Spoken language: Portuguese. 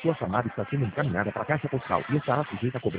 Sua chamada está sendo encaminhada para a caixa postal e estará sujeita a cobrança.